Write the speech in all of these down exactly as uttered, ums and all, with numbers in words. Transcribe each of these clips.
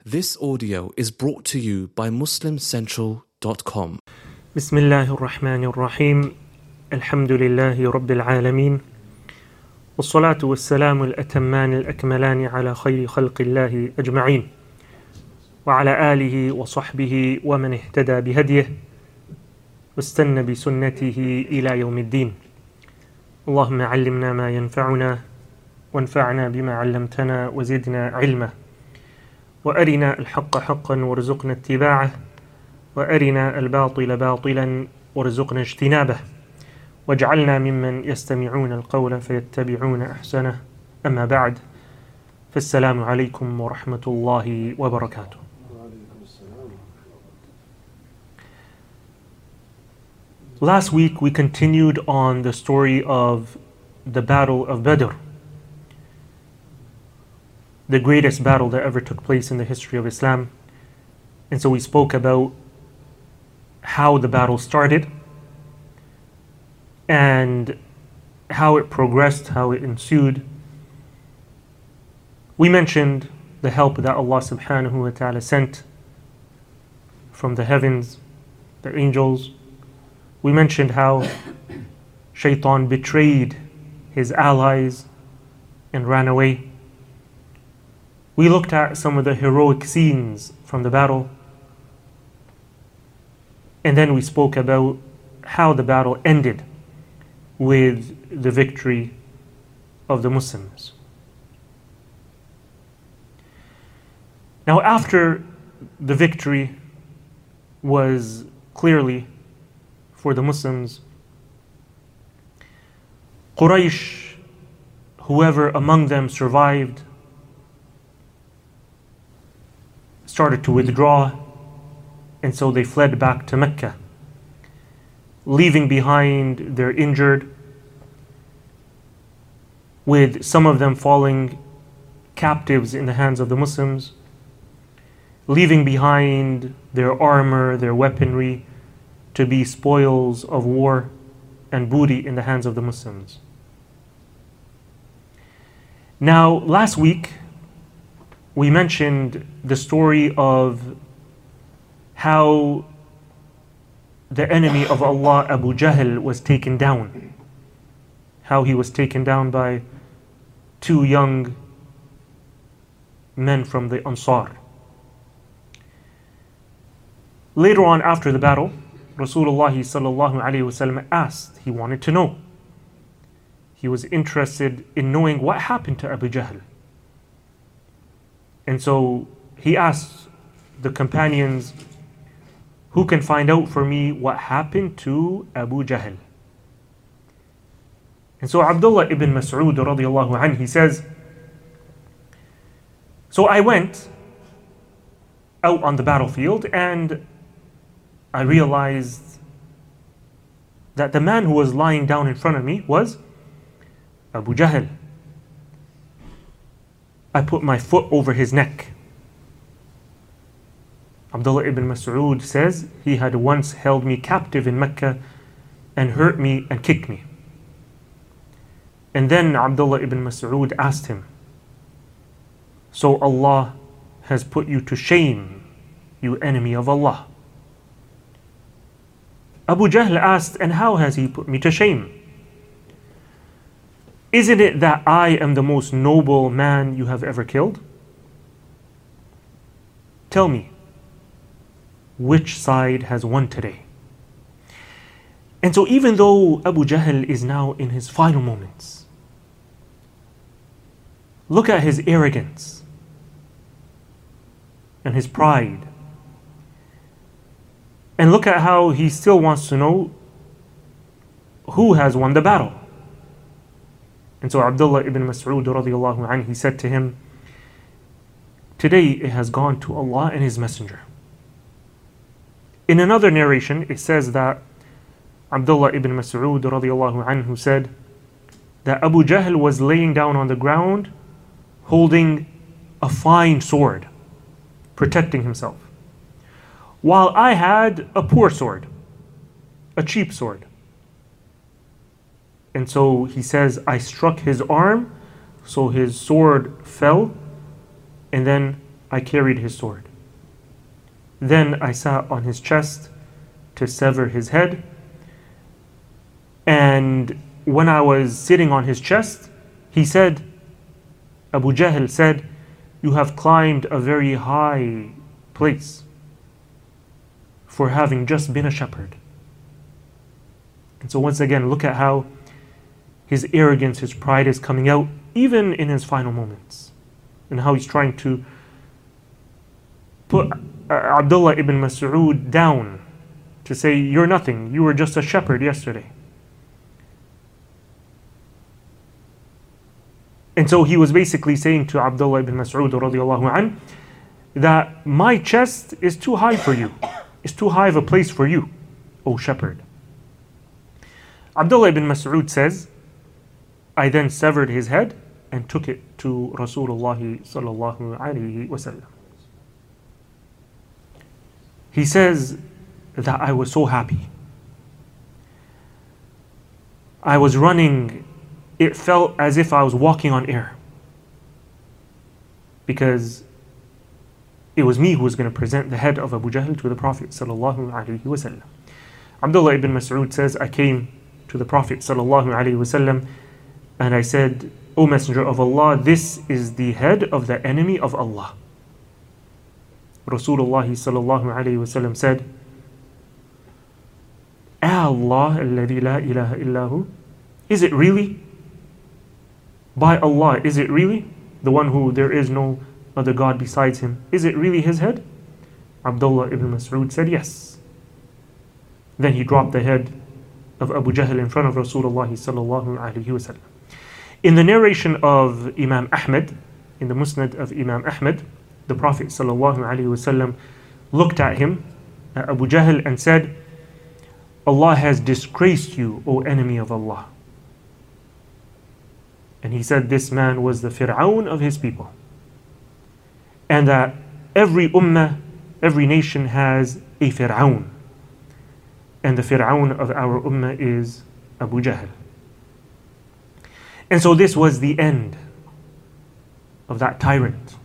This audio is brought to you by muslim central dot com. بسم الله الرحمن الرحيم الحمد لله رب العالمين والصلاة والسلام الأتمان الأكملان على خير خلق الله أجمعين وعلى آله وصحبه ومن اهتدى بهديه واستنى بسنته إلى يوم الدين. اللهم علمنا ما ينفعنا وانفعنا بما علمتنا وزدنا علما وأرنا الحق حقا وارزقنا اتباعه وأرنا الباطل باطلا وارزقنا اجتنابه واجعلنا ممن يستمعون القول فيتبعون أحسنه. أما بعد فالسلام عليكم ورحمة الله وبركاته. Last week we continued on the story of the Battle of Badr, the greatest battle that ever took place in the history of Islam. And so we spoke about how the battle started and how it progressed, how it ensued. We mentioned the help that Allah subhanahu wa ta'ala sent from the heavens, the angels. We mentioned how Shaitan betrayed his allies and ran away. We looked at some of the heroic scenes from the battle. And then we spoke about how the battle ended with the victory of the Muslims. Now, after the victory was clearly for the Muslims, Quraysh, whoever among them survived, started to withdraw, and so they fled back to Mecca, leaving behind their injured, with some of them falling captives in the hands of the Muslims, leaving behind their armor, their weaponry, to be spoils of war and booty in the hands of the Muslims. Now, last week, we mentioned the story of how the enemy of Allah, Abu Jahl, was taken down. How he was taken down by two young men from the Ansar. Later on, after the battle, Rasulullah sallallahu alayhi wasallam asked, he wanted to know. He was interested in knowing what happened to Abu Jahl. And so he asked the companions, who can find out for me what happened to Abu Jahl? And so Abdullah ibn Mas'ud radiallahu anhu, he says, so I went out on the battlefield and I realized that the man who was lying down in front of me was Abu Jahl. I put my foot over his neck. Abdullah ibn Mas'ud says he had once held me captive in Mecca and hurt me and kicked me. And then Abdullah ibn Mas'ud asked him, so Allah has put you to shame, you enemy of Allah. Abu Jahl asked, and how has he put me to shame? Isn't it that I am the most noble man you have ever killed? Tell me, which side has won today? And so even though Abu Jahl is now in his final moments, look at his arrogance and his pride. And look at how he still wants to know who has won the battle. And so Abdullah ibn Mas'ud radiallahu anhu, he said to him, today it has gone to Allah and His Messenger. In another narration, it says that Abdullah ibn Mas'ud radiallahu anhu said that Abu Jahl was laying down on the ground holding a fine sword, protecting himself, while I had a poor sword, a cheap sword. And so he says, I struck his arm, so his sword fell, and then I carried his sword. Then I sat on his chest to sever his head. And when I was sitting on his chest, he said, Abu Jahl said, you have climbed a very high place for having just been a shepherd. And so once again, look at how his arrogance, his pride is coming out, even in his final moments. And how he's trying to put Abdullah ibn Mas'ud down, to say, you're nothing, you were just a shepherd yesterday. And so he was basically saying to Abdullah ibn Mas'ud radiallahu anh, that my chest is too high for you. It's too high of a place for you, O shepherd. Abdullah ibn Mas'ud says, I then severed his head and took it to Rasulullah sallallahu alayhi wa sallam. He says that I was so happy. I was running, it felt as if I was walking on air. Because it was me who was going to present the head of Abu Jahl to the Prophet sallallahu alayhi wa sallam. Abdullah ibn Mas'ud says, I came to the Prophet sallallahu alayhi wa sallam and I said, O Messenger of Allah, this is the head of the enemy of Allah. Rasulullah sallallahu alayhi wa sallam said, Allah alladhi la ilaha illahu, is it really? By Allah, is it really? The one who there is no other God besides him. Is it really his head? Abdullah ibn Mas'ud said yes. Then he dropped the head of Abu Jahl in front of Rasulullah sallallahu alayhi wa sallam. In the narration of Imam Ahmad, in the Musnad of Imam Ahmad, the Prophet sallallahu alayhi wa sallam looked at him, at Abu Jahl, and said, Allah has disgraced you, O enemy of Allah. And he said this man was the Fir'aun of his people. And that every ummah, every nation has a Fir'aun. And the Fir'aun of our ummah is Abu Jahl. And so this was the end of that tyrant.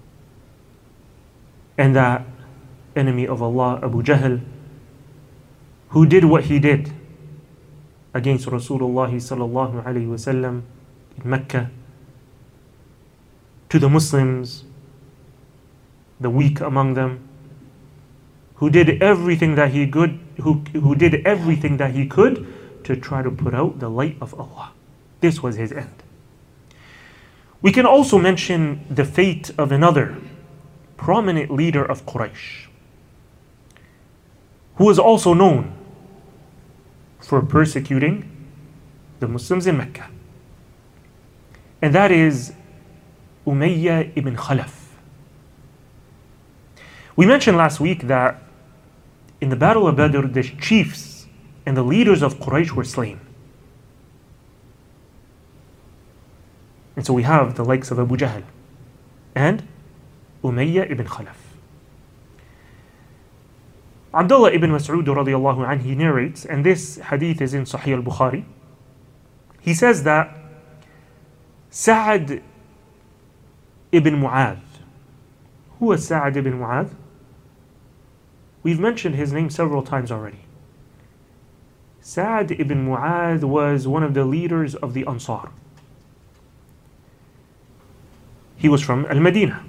And that enemy of Allah, Abu Jahl, who did what he did against Rasulullah sallallahu alayhi wa sallam in Mecca, to the Muslims, the weak among them, who did everything that he could, who, who did everything that he could to try to put out the light of Allah. This was his end. We can also mention the fate of another prominent leader of Quraysh, who was also known for persecuting the Muslims in Mecca. And that is Umayyah ibn Khalaf. We mentioned last week that in the Battle of Badr, the chiefs and the leaders of Quraysh were slain. And so we have the likes of Abu Jahl and Umayyah ibn Khalaf. Abdullah ibn Mas'ud radiallahu anhu, he narrates, and this hadith is in Sahih al-Bukhari. He says that Sa'ad ibn Mu'adh. Who was Sa'ad ibn Mu'adh? We've mentioned his name several times already. Sa'ad ibn Mu'adh was one of the leaders of the Ansar. He was from Al-Madinah.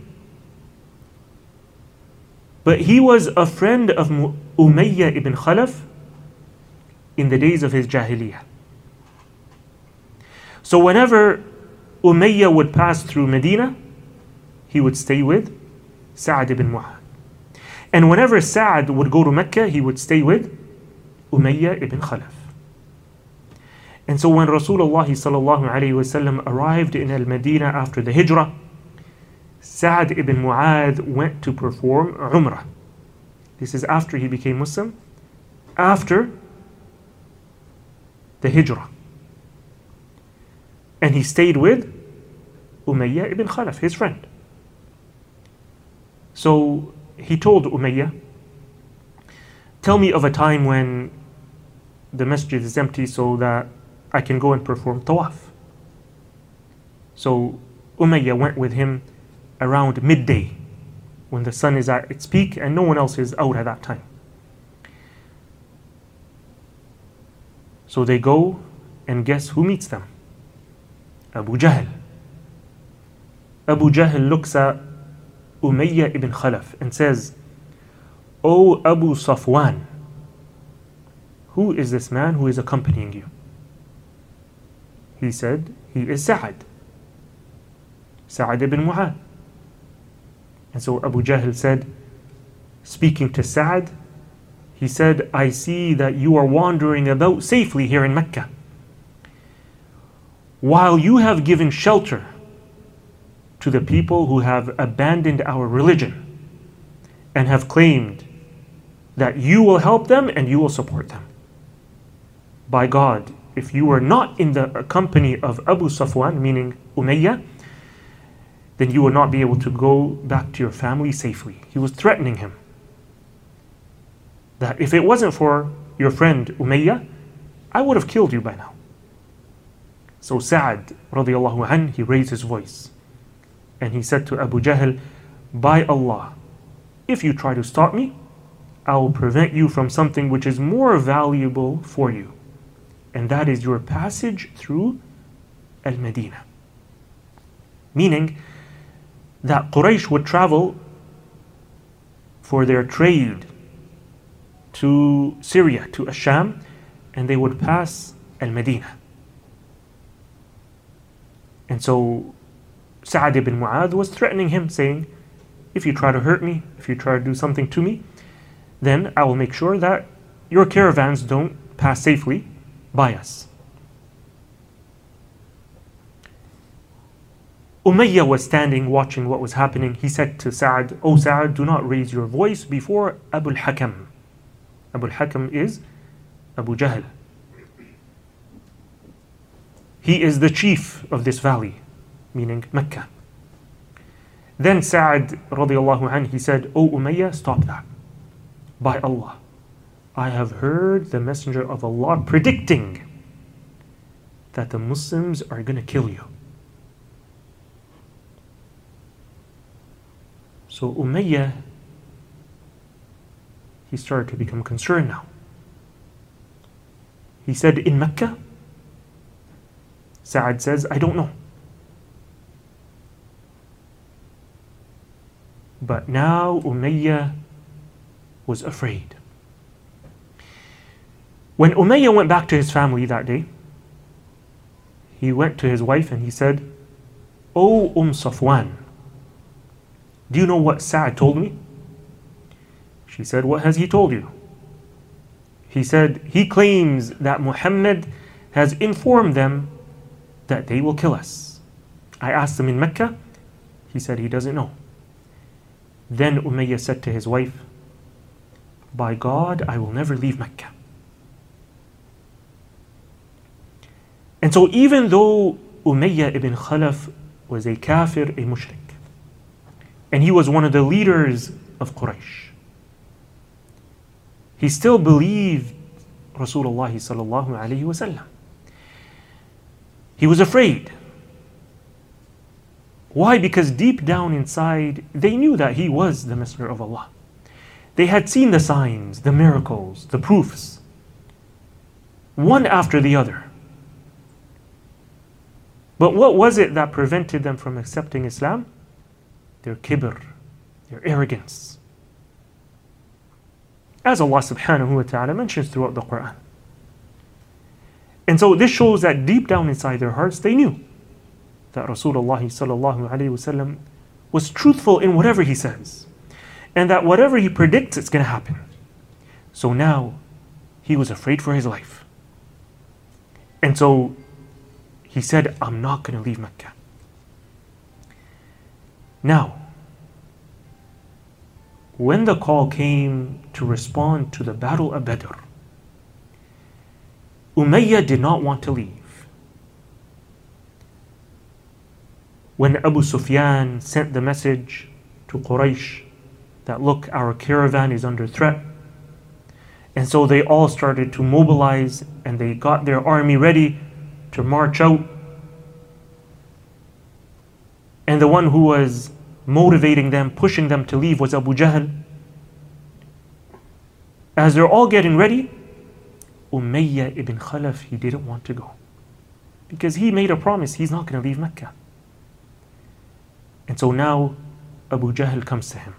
But he was a friend of Umayyah ibn Khalaf in the days of his Jahiliyyah. So whenever Umayyah would pass through Medina, he would stay with Sa'ad ibn Mu'adh. And whenever Sa'ad would go to Mecca, he would stay with Umayyah ibn Khalaf. And so when Rasulullah sallallahu alayhi wa sallam arrived in Al-Madinah after the Hijrah, Sa'ad ibn Mu'adh went to perform Umrah. This is after he became Muslim, after the Hijrah. And he stayed with Umayyah ibn Khalaf, his friend. So he told Umayyah, tell me of a time when the masjid is empty so that I can go and perform tawaf. So Umayyah went with him around midday when the sun is at its peak and no one else is out at that time. So they go, and guess who meets them? Abu Jahl. Abu Jahl looks at Umayyah ibn Khalaf and says, "O Abu Safwan, who is this man who is accompanying you?" He said, "He is Sa'ad, Sa'ad ibn Mu'adh." And so Abu Jahl said, speaking to Sa'ad, he said, "I see that you are wandering about safely here in Mecca. While you have given shelter to the people who have abandoned our religion and have claimed that you will help them and you will support them. By God, if you were not in the company of Abu Safwan, meaning Umayyah, then you will not be able to go back to your family safely." He was threatening him that if it wasn't for your friend Umayyah, I would have killed you by now. So Sa'ad radiallahu anh, he raised his voice and he said to Abu Jahl, "By Allah, if you try to stop me, I will prevent you from something which is more valuable for you, and that is your passage through Al-Madinah." Meaning that Quraysh would travel for their trade to Syria, to Asham, and they would pass Al-Madinah. And so Sa'ad ibn Mu'adh was threatening him, saying, "If you try to hurt me, if you try to do something to me, then I will make sure that your caravans don't pass safely by us." Umayyah was standing watching what was happening. He said to Sa'ad, "O Sa'ad, do not raise your voice before Abu al-Hakam." Abu al-Hakam is Abu Jahl. He is the chief of this valley, meaning Mecca. Then Sa'ad radiallahu anh, he said, "O Umayyah, stop that. By Allah, I have heard the Messenger of Allah predicting that the Muslims are going to kill you." So Umayyah, he started to become concerned now. He said, "In Mecca?" Sa'ad says, "I don't know." But now Umayyah was afraid. When Umayyah went back to his family that day, he went to his wife and he said, "O Umm Safwan, do you know what Sa'ad told me?" She said, "What has he told you?" He said, "He claims that Muhammad has informed them that they will kill us. I asked him in Mecca. He said he doesn't know." Then Umayyah said to his wife, "By God, I will never leave Mecca." And so even though Umayyah ibn Khalaf was a kafir, a mushrik, and he was one of the leaders of Quraysh, he still believed Rasulullah sallallahu alayhi wa sallam. He was afraid. Why? Because deep down inside, they knew that he was the Messenger of Allah. They had seen the signs, the miracles, the proofs, one after the other. But what was it that prevented them from accepting Islam? Their kibr, their arrogance. As Allah subhanahu wa ta'ala mentions throughout the Quran. And so this shows that deep down inside their hearts, they knew that Rasulullah sallallahu alayhi wasallam was truthful in whatever he says, and that whatever he predicts, it's going to happen. So now he was afraid for his life. And so he said, "I'm not going to leave Mecca." Now, when the call came to respond to the battle of Badr, Umayyah did not want to leave. When Abu Sufyan sent the message to Quraysh that, "Look, our caravan is under threat," and so they all started to mobilize and they got their army ready to march out. And the one who was motivating them, pushing them to leave was Abu Jahl. As they're all getting ready, Umayyah ibn Khalaf, he didn't want to go. Because he made a promise, he's not going to leave Mecca. And so now Abu Jahl comes to him.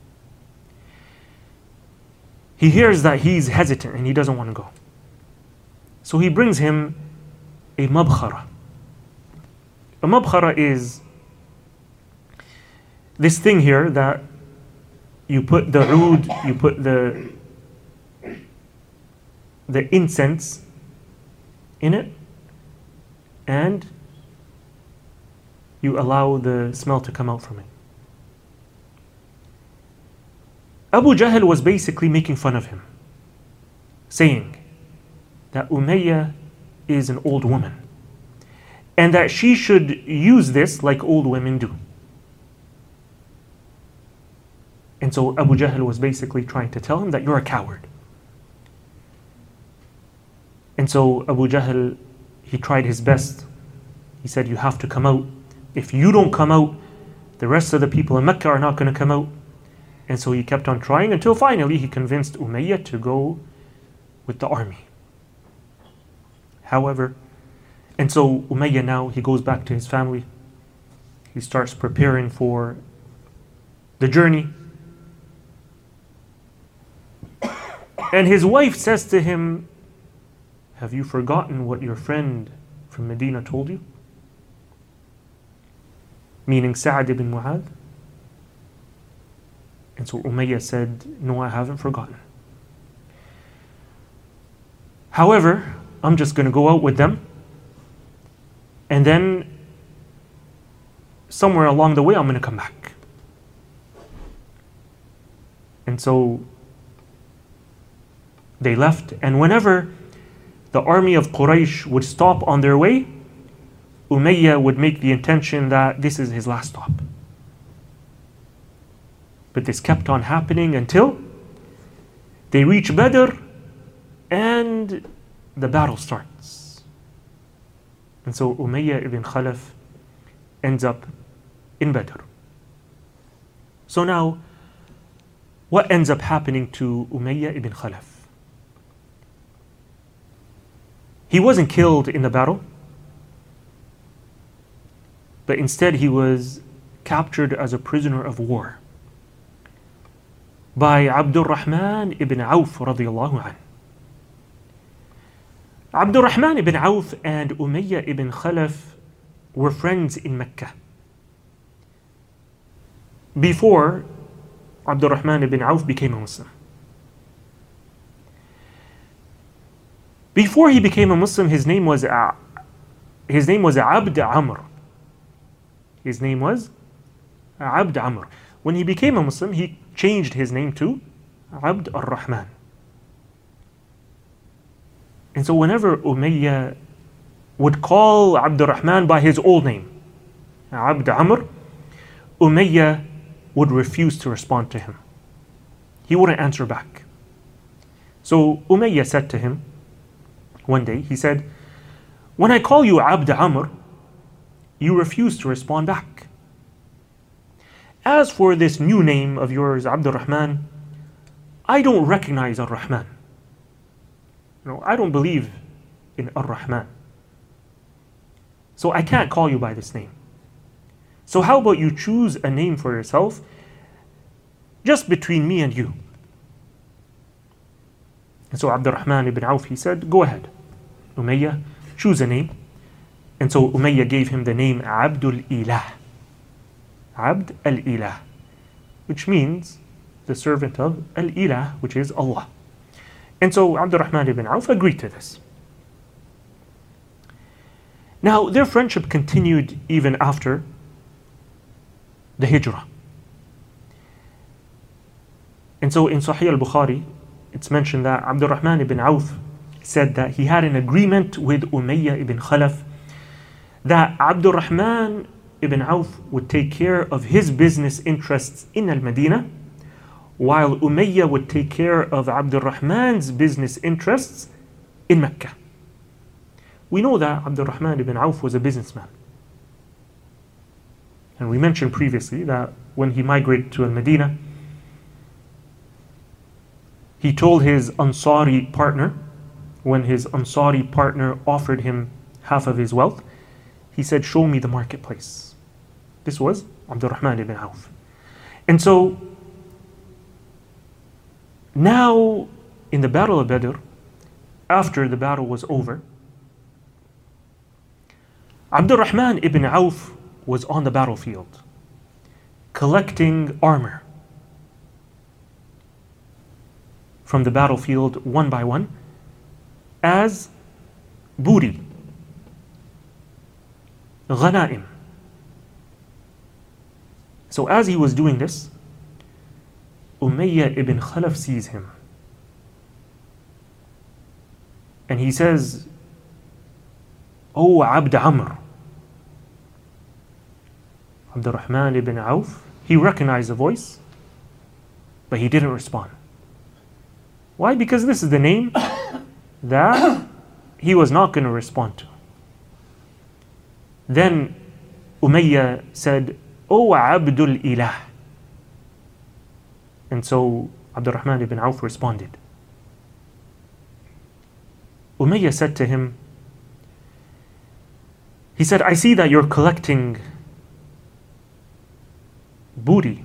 He hears that he's hesitant and he doesn't want to go. So he brings him a mabkhara. A mabkhara is this thing here that you put the oud, you put the the incense in it, and you allow the smell to come out from it. Abu Jahl was basically making fun of him, saying that Umayyah is an old woman and that she should use this like old women do. And so Abu Jahl was basically trying to tell him that you're a coward. And so Abu Jahl, he tried his best. He said, you have to come out. If you don't come out, the rest of the people in Mecca are not going to come out. And so he kept on trying until finally he convinced Umayyah to go with the army. However, and so Umayyah now, he goes back to his family. He starts preparing for the journey. And his wife says to him, have you forgotten what your friend from Medina told you? Meaning Sa'd ibn Mu'adh. And so Umayyah said, no, I haven't forgotten. However, I'm just going to go out with them. And then somewhere along the way, I'm going to come back. And so they left. And whenever the army of Quraysh would stop on their way, Umayyah would make the intention that this is his last stop. But this kept on happening until they reach Badr and the battle starts. And so Umayyah ibn Khalaf ends up in Badr. So now, what ends up happening to Umayyah ibn Khalaf? He wasn't killed in the battle, but instead he was captured as a prisoner of war by Abdul Rahman ibn Auf radiyallahu anhu. Abdul Rahman ibn Auf and Umayyah ibn Khalaf were friends in Mecca. Before Abdul Rahman ibn Auf became a Muslim. Before he became a Muslim, his name was uh, his name was Abd Amr. His name was Abd Amr. When he became a Muslim, he changed his name to Abd al-Rahman. And so whenever Umayyah would call Abd al-Rahman by his old name, Abd Amr, Umayyah would refuse to respond to him. He wouldn't answer back. So Umayyah said to him, one day, he said, when I call you Abd Amr, you refuse to respond back. As for this new name of yours, Abd al-Rahman, I don't recognize al-Rahman. You know, I don't believe in al-Rahman. So I can't call you by this name. So how about you choose a name for yourself just between me and you? And so Abd al-Rahman ibn Auf, he said, go ahead, Umayyah, choose a name. And so Umayyah gave him the name Abdul Ilah. Abd al-Ilah, which means the servant of al-Ilah, which is Allah. And so Abd al-Rahman ibn Auf agreed to this. Now, their friendship continued even after the Hijrah. And so in Sahih al-Bukhari, it's mentioned that Abd al-Rahman ibn Auf said that he had an agreement with Umayyah ibn Khalaf that Abd al-Rahman ibn Auf would take care of his business interests in al-Madinah, while Umayyah would take care of Abd al-Rahman's business interests in Mecca. We know that Abd al-Rahman ibn Auf was a businessman. And we mentioned previously that when he migrated to Al-Medina, he told his Ansari partner, when his Ansari partner offered him half of his wealth, he said, show me the marketplace. This was Abdurrahman ibn Auf. And so, now in the Battle of Badr, after the battle was over, Abdurrahman ibn Auf was on the battlefield, collecting armor from the battlefield one by one as booty, ghanaim. So as he was doing this, Umayyah ibn Khalaf sees him. And he says, "O Abd Amr." Abdurrahman ibn Auf, he recognized the voice, but he didn't respond. Why? Because this is the name that he was not going to respond to. Then Umayyah said, "O Abdul Ilah." And so Abdurrahman ibn Auf responded. Umayyah said to him, he said, "I see that you're collecting booty.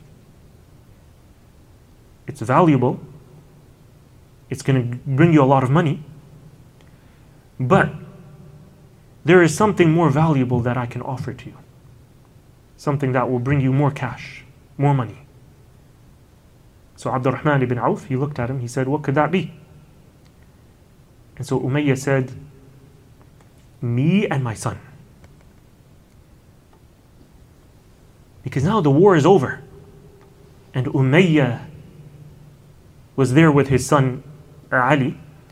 It's valuable. It's going to bring you a lot of money. But there is something more valuable that I can offer to you. Something that will bring you more cash, more money." So Abdurrahman ibn Auf, he looked at him, he said, "What could that be?" And so Umayyah said, "Me and my son." Because now the war is over. And Umayyah was there with his son Ali.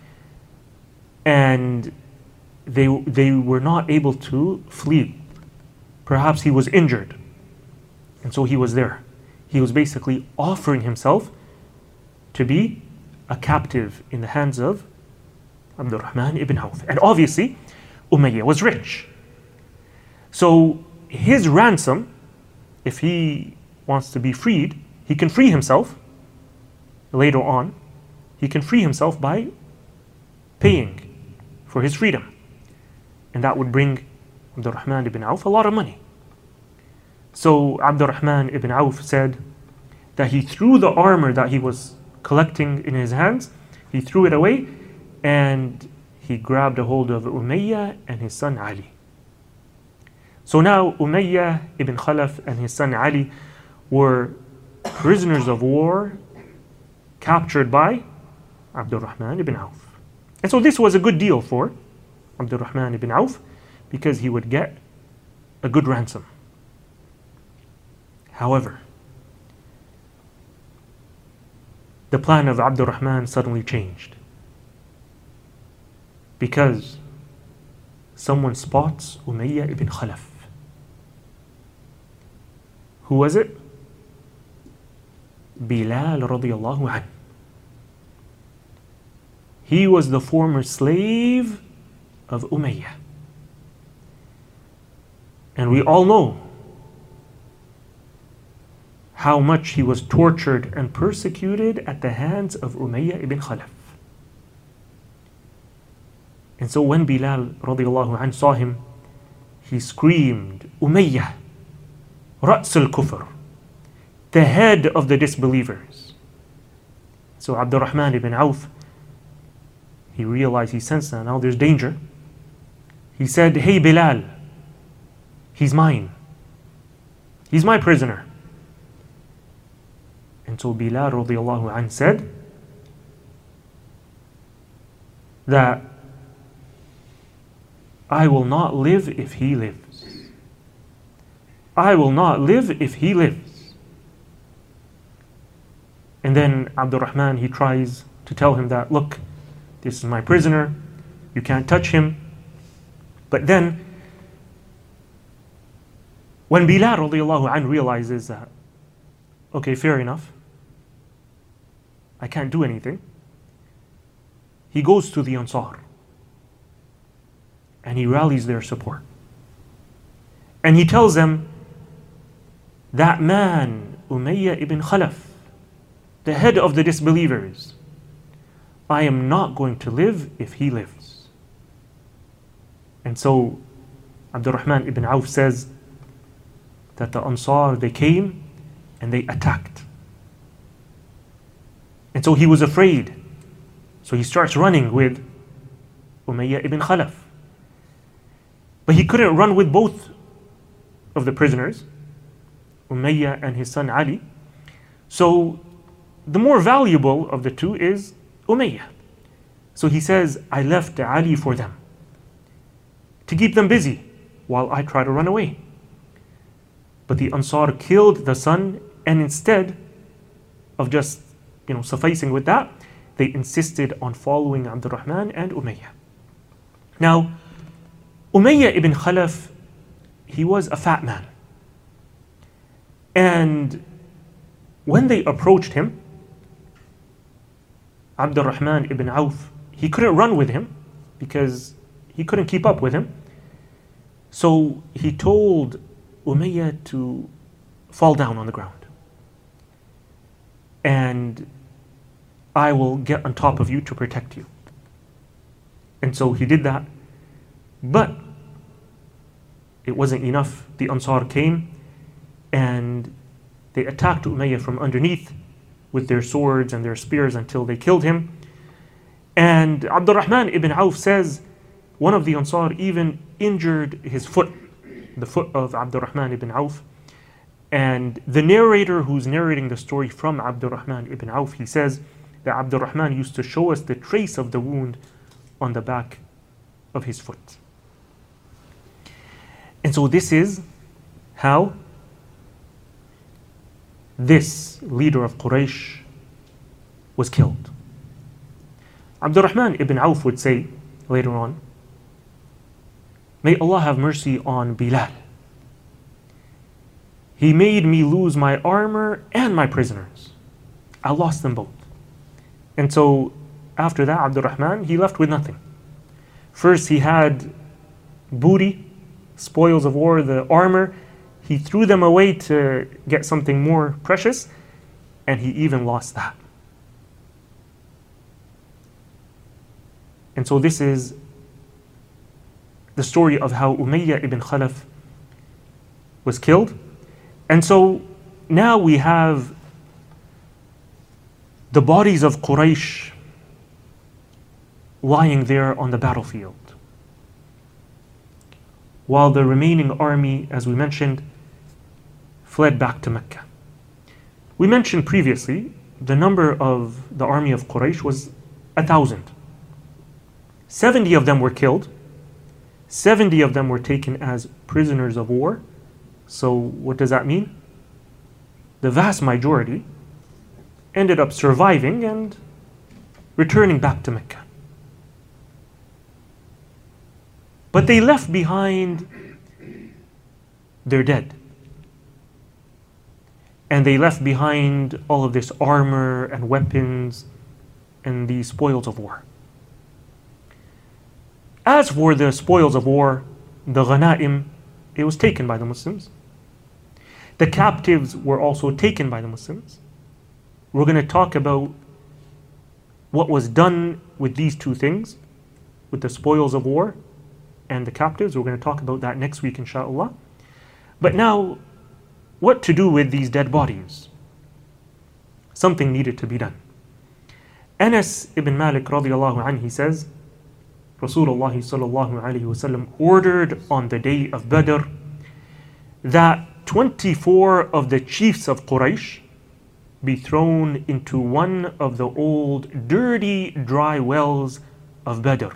And they, they were not able to flee. Perhaps he was injured. And so he was there. He was basically offering himself to be a captive in the hands of Abdurrahman ibn Auf. And obviously, Umayyah was rich. So his ransom, if he wants to be freed, he can free himself later on. He can free himself by paying for his freedom. And that would bring Abdurrahman ibn Auf a lot of money. So Abdurrahman ibn Auf said that he threw the armor that he was collecting in his hands, he threw it away, and he grabbed a hold of Umayyah and his son Ali. So now Umayyah ibn Khalaf and his son Ali were prisoners of war captured by Abdurrahman ibn Auf. And so this was a good deal for Abdurrahman ibn Auf because he would get a good ransom. However, the plan of Abdurrahman suddenly changed because someone spots Umayyah ibn Khalaf. Who was it? Bilal radiallahu anhu. He was the former slave of Umayyah. And we all know how much he was tortured and persecuted at the hands of Umayyah ibn Khalaf. And so when Bilal radiallahu anhu saw him, he screamed, "Umayyah, Ra's al-Kufr," the head of the disbelievers. So Abdurrahman ibn Auf, he realized, he sensed that now there's danger. He said, "Hey Bilal, he's mine. He's my prisoner." And so Bilal radiallahu anhu said that I will not live if he lives. I will not live if he lives. And then Abdurrahman, he tries to tell him that, look, this is my prisoner, you can't touch him. But then, when Bilal radiallahu anhu realizes that, okay, fair enough, I can't do anything, he goes to the Ansar and he rallies their support. And he tells them that man, Umayyah ibn Khalaf, the head of the disbelievers, I am not going to live if he lives. And so Abdurrahman ibn Auf says that the Ansar, they came and they attacked. And so he was afraid. So he starts running with Umayyah ibn Khalaf. But he couldn't run with both of the prisoners, Umayyah and his son Ali. So the more valuable of the two is Umayyah. So he says, I left Ali for them to keep them busy while I try to run away. But the Ansar killed the son, and instead of just, you know, sufficing with that, they insisted on following Abdurrahman and Umayyah. Now, Umayyah ibn Khalaf, he was a fat man. And when they approached him, Abdurrahman ibn Auf, he couldn't run with him because he couldn't keep up with him. So he told Umayyah to fall down on the ground. And I will get on top of you to protect you. And so he did that. But it wasn't enough. The Ansar came and they attacked Umayyah from underneath with their swords and their spears until they killed him. And Abdurrahman ibn Auf says one of the Ansar even injured his foot, the foot of Abdurrahman ibn Auf. And the narrator who's narrating the story from Abdurrahman ibn Auf, he says that Abdurrahman used to show us the trace of the wound on the back of his foot. And so this is how this leader of Quraysh was killed. Abdurrahman ibn Auf would say later on, may Allah have mercy on Bilal. He made me lose my armor and my prisoners. I lost them both. And so after that, Abdurrahman, he left with nothing. First he had booty, spoils of war, the armor. He threw them away to get something more precious, and he even lost that. And so this is the story of how Umayyah ibn Khalaf was killed. And so now we have the bodies of Quraysh lying there on the battlefield, while the remaining army, as we mentioned, fled back to Mecca. We mentioned previously the number of the army of Quraysh was a thousand. Seventy of them were killed. Seventy of them were taken as prisoners of war. So what does that mean? The vast majority ended up surviving and returning back to Mecca. But they left behind their dead. And they left behind all of this armor and weapons and the spoils of war. As for the spoils of war, the ghanaim, it was taken by the Muslims. The captives were also taken by the Muslims. We're going to talk about what was done with these two things, with the spoils of war and the captives. We're going to talk about that next week, inshallah. But now, what to do with these dead bodies? Something needed to be done. Anas ibn Malik radiallahu anhu, he says, Rasulullah sallallahu alayhi wasallam ordered on the day of Badr that twenty-four of the chiefs of Quraysh be thrown into one of the old dirty dry wells of Badr.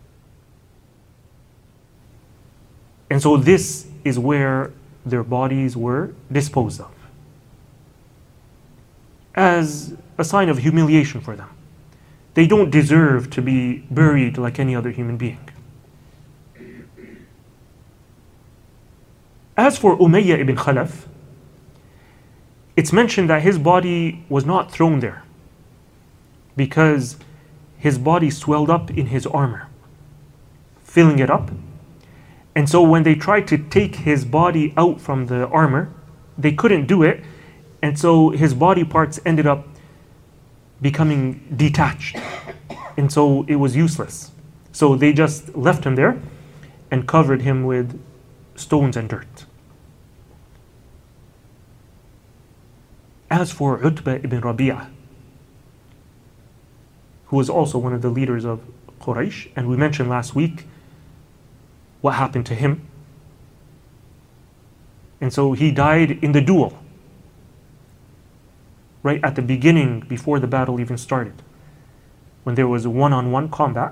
And so this is where their bodies were disposed of, as a sign of humiliation for them. They don't deserve to be buried like any other human being. As for Umayyah ibn Khalaf, it's mentioned that his body was not thrown there because his body swelled up in his armor, filling it up. And so when they tried to take his body out from the armor, they couldn't do it, and so his body parts ended up becoming detached, and so it was useless. So they just left him there and covered him with stones and dirt. As for Utbah ibn Rabi'ah, who was also one of the leaders of Quraysh, and we mentioned last week what happened to him. And so he died in the duel, right at the beginning, before the battle even started, when there was a one-on-one combat.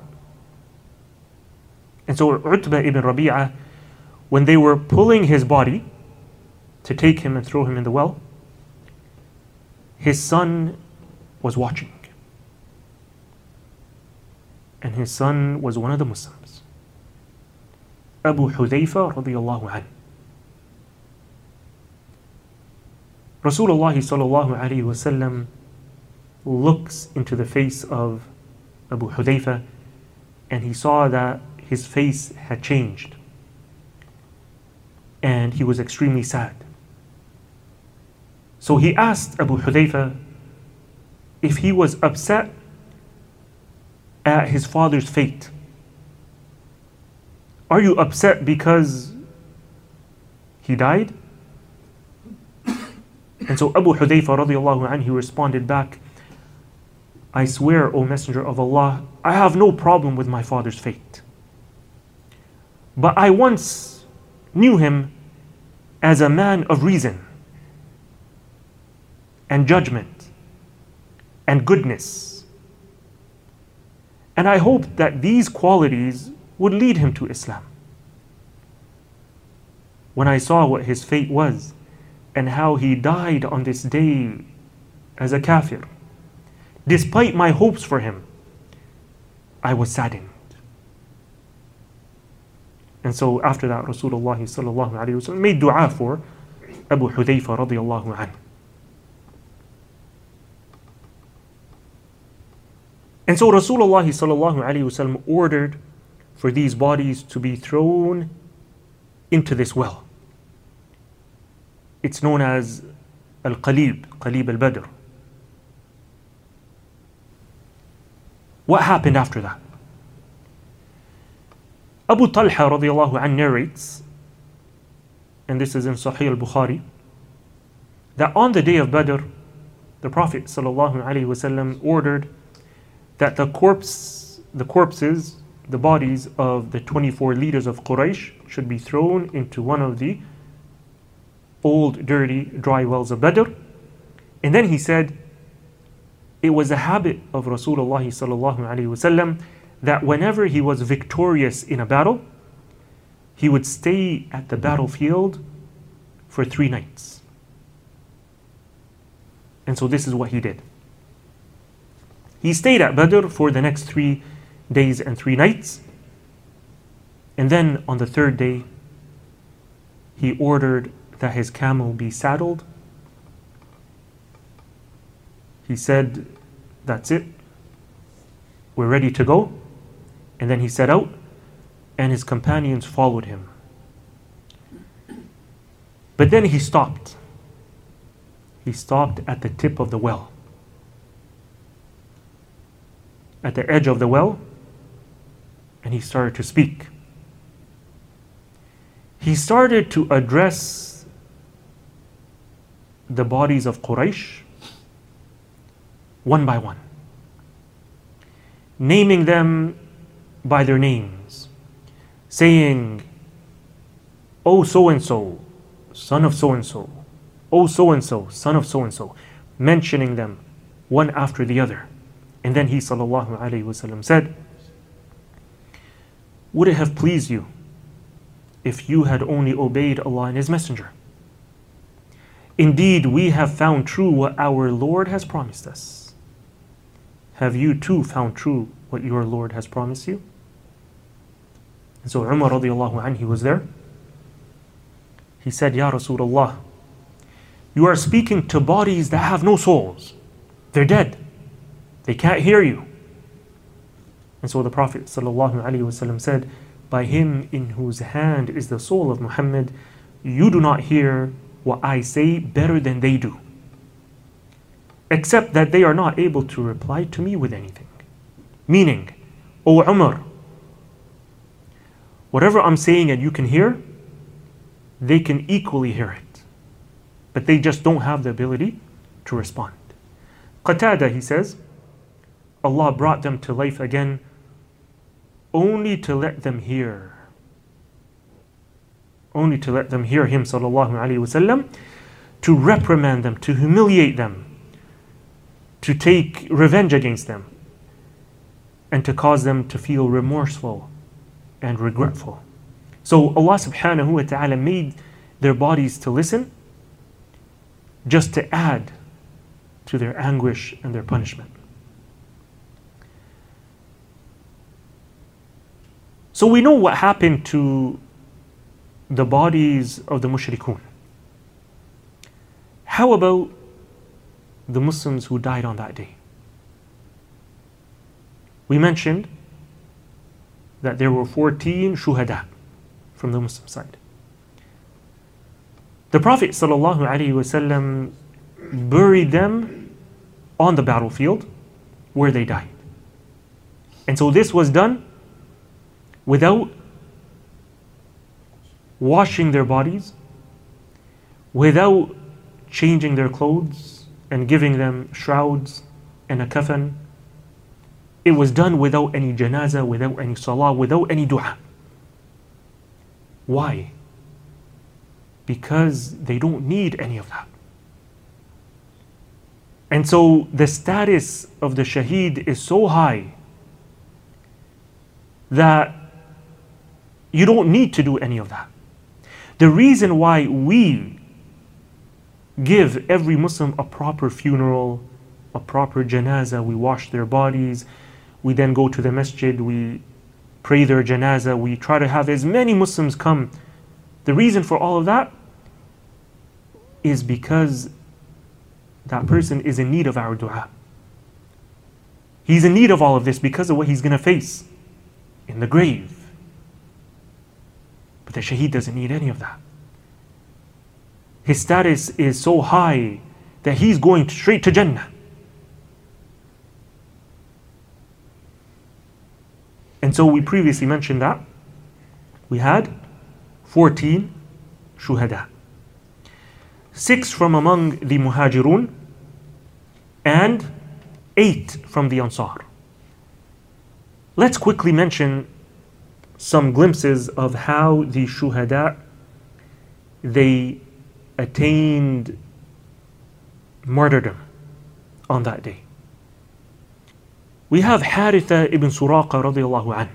And so Utbah ibn Rabi'ah, when they were pulling his body to take him and throw him in the well, his son was watching. And his son was one of the Muslims, Abu Hudhayfa radiyallahu anhu. Rasulullah sallallahu alayhi wasallam looks into the face of Abu Hudhayfa, and he saw that his face had changed, and he was extremely sad. So he asked Abu Hudhayfa if he was upset at his father's fate. Are you upset because he died? And so Abu Hudhayfa radiallahu anhu responded back, I swear, O Messenger of Allah, I have no problem with my father's fate. But I once knew him as a man of reason and judgment and goodness. And I hoped that these qualities would lead him to Islam. When I saw what his fate was and how he died on this day as a kafir, despite my hopes for him, I was saddened. And so after that, Rasulullah sallallahu alayhi wa sallam made dua for Abu Hudhayfa radiallahu anhu. And so Rasulullah sallallahu alayhi wa sallam ordered for these bodies to be thrown into this well. It's known as Al-Qalib, Qalib al-Badr. What happened after that? Abu Talha radiallahu anhu narrates, and this is in Sahih al-Bukhari, that on the day of Badr, the Prophet sallallahu alayhi wa sallam ordered that the corpse, the corpses, the bodies of the twenty-four leaders of Quraysh should be thrown into one of the old, dirty, dry wells of Badr. And then he said, it was a habit of Rasulullah sallallahu alayhi wa sallam that whenever he was victorious in a battle, he would stay at the battlefield for three nights. And so this is what he did. He stayed at Badr for the next three days and three nights. And then on the third day, he ordered that his camel be saddled. He said, that's it, we're ready to go. And then he set out, and his companions followed him. But then he stopped. He stopped at the tip of the well. At the edge of the well, and he started to speak. He started to address the bodies of Quraysh one by one, naming them by their names, saying, "O so-and-so, son of so-and-so, O so-and-so, son of so-and-so," mentioning them one after the other. And then he sallallahu alayhi wa sallam said, would it have pleased you if you had only obeyed Allah and His Messenger? Indeed, we have found true what our Lord has promised us. Have you too found true what your Lord has promised you? And so Umar radiallahu anhu, he was there. He said, Ya Rasulullah, you are speaking to bodies that have no souls. They're dead. They can't hear you. And so the Prophet sallallahu alaihi wasallam said, by him in whose hand is the soul of Muhammad, you do not hear what I say better than they do, except that they are not able to reply to me with anything. Meaning, O Umar, whatever I'm saying and you can hear, they can equally hear it, but they just don't have the ability to respond. Qatada, he says, Allah brought them to life again only to let them hear. Only to let them hear him, sallallahu alayhi wasallam, to reprimand them, to humiliate them, to take revenge against them, and to cause them to feel remorseful and regretful. So Allah subhanahu wa ta'ala made their bodies to listen just to add to their anguish and their punishment. So we know what happened to the bodies of the mushrikun. How about the Muslims who died on that day? We mentioned that there were fourteen shuhada from the Muslim side. The Prophet ﷺ buried them on the battlefield where they died. And so this was done without washing their bodies, without changing their clothes and giving them shrouds and a kafan. It was done without any janazah, without any salah, without any dua. Why? Because they don't need any of that. And so the status of the shaheed is so high that you don't need to do any of that. The reason why we give every Muslim a proper funeral, a proper janazah, we wash their bodies, we then go to the masjid, we pray their janazah, we try to have as many Muslims come. The reason for all of that is because that person is in need of our dua. He's in need of all of this because of what he's going to face in the grave. But the shaheed doesn't need any of that. His status is so high that he's going straight to Jannah. And so we previously mentioned that we had fourteen shuhada. Six from among the muhajirun and eight from the ansar. Let's quickly mention some glimpses of how the shuhada, they attained martyrdom on that day. We have Haritha ibn Suraqa radiallahu anhu.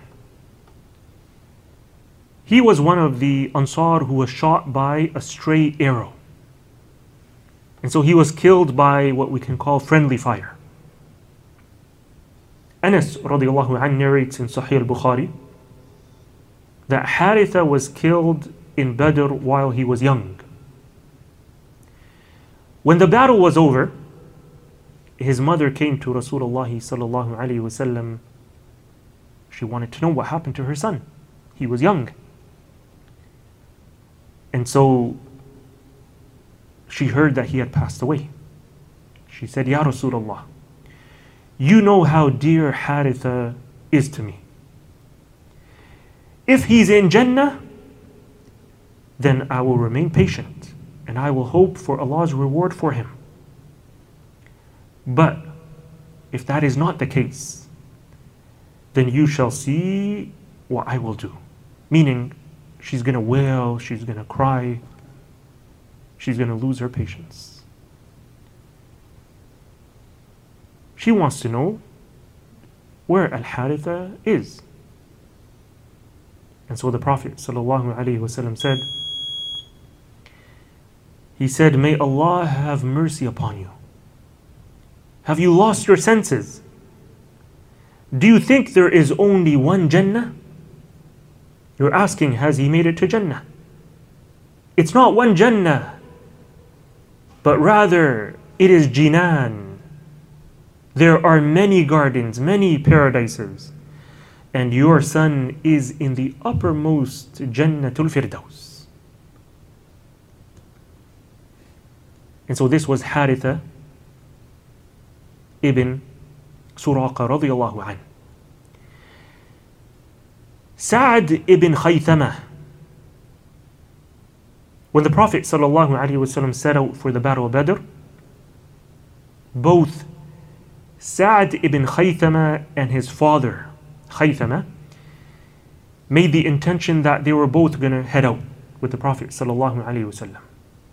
He was one of the Ansar who was shot by a stray arrow. And so he was killed by what we can call friendly fire. Anas radiallahu anhu narrates in Sahih al-Bukhari that Haritha was killed in Badr while he was young. When the battle was over, his mother came to Rasulullah sallallahu alaihi wasallam. She wanted to know what happened to her son. He was young. And so she heard that he had passed away. She said, Ya Rasulullah, you know how dear Haritha is to me. If he's in Jannah, then I will remain patient and I will hope for Allah's reward for him. But if that is not the case, then you shall see what I will do. Meaning, she's going to wail, she's going to cry, she's going to lose her patience. She wants to know where Al-Haritha is. And so the Prophet ﷺ said, he said, may Allah have mercy upon you. Have you lost your senses? Do you think there is only one Jannah? You're asking, has he made it to Jannah? It's not one Jannah, but rather it is Jinan. There are many gardens, many paradises, and your son is in the uppermost Jannatul Firdaus. And so this was Haritha ibn Suraqa radiyallahu anhu. Sa'd ibn Khaythama. When the Prophet sallallahu alaihi wasallam set out for the Battle of Badr, both Sa'd ibn Khaythama and his father Khaythama made the intention that they were both going to head out with the Prophet sallallahu alaihi wasallam.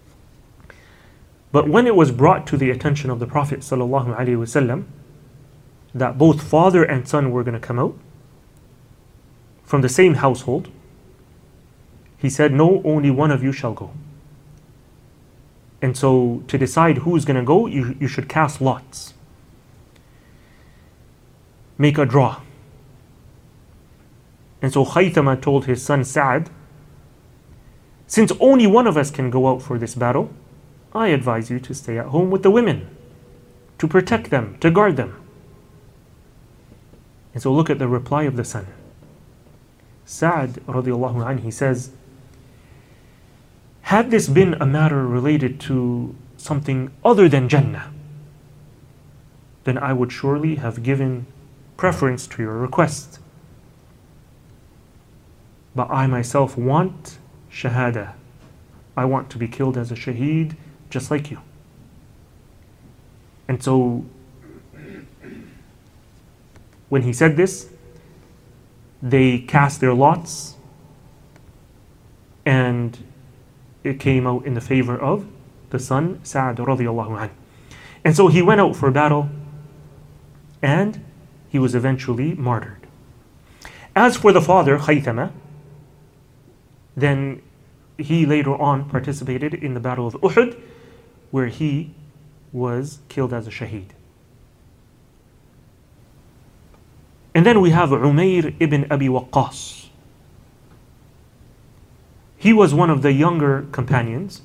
But when it was brought to the attention of the Prophet sallallahu alaihi wasallam that both father and son were going to come out from the same household, he said, no, only one of you shall go. And so to decide who's going to go, you, you should cast lots. Make a draw. And so Khaythama told his son Sa'd, since only one of us can go out for this battle, I advise you to stay at home with the women, to protect them, to guard them. And so look at the reply of the son. Sa'd radiallahu anhu, he says, had this been a matter related to something other than Jannah, then I would surely have given preference to your request. But I myself want shahada. I want to be killed as a shaheed, just like you. And so, when he said this, they cast their lots, and it came out in the favor of the son, Sa'd radiallahu anhu. And so he went out for battle, and he was eventually martyred. As for the father, Khaythama, then he later on participated in the Battle of Uhud, where he was killed as a shaheed. And then we have Umayr ibn Abi Waqqas. He was one of the younger companions,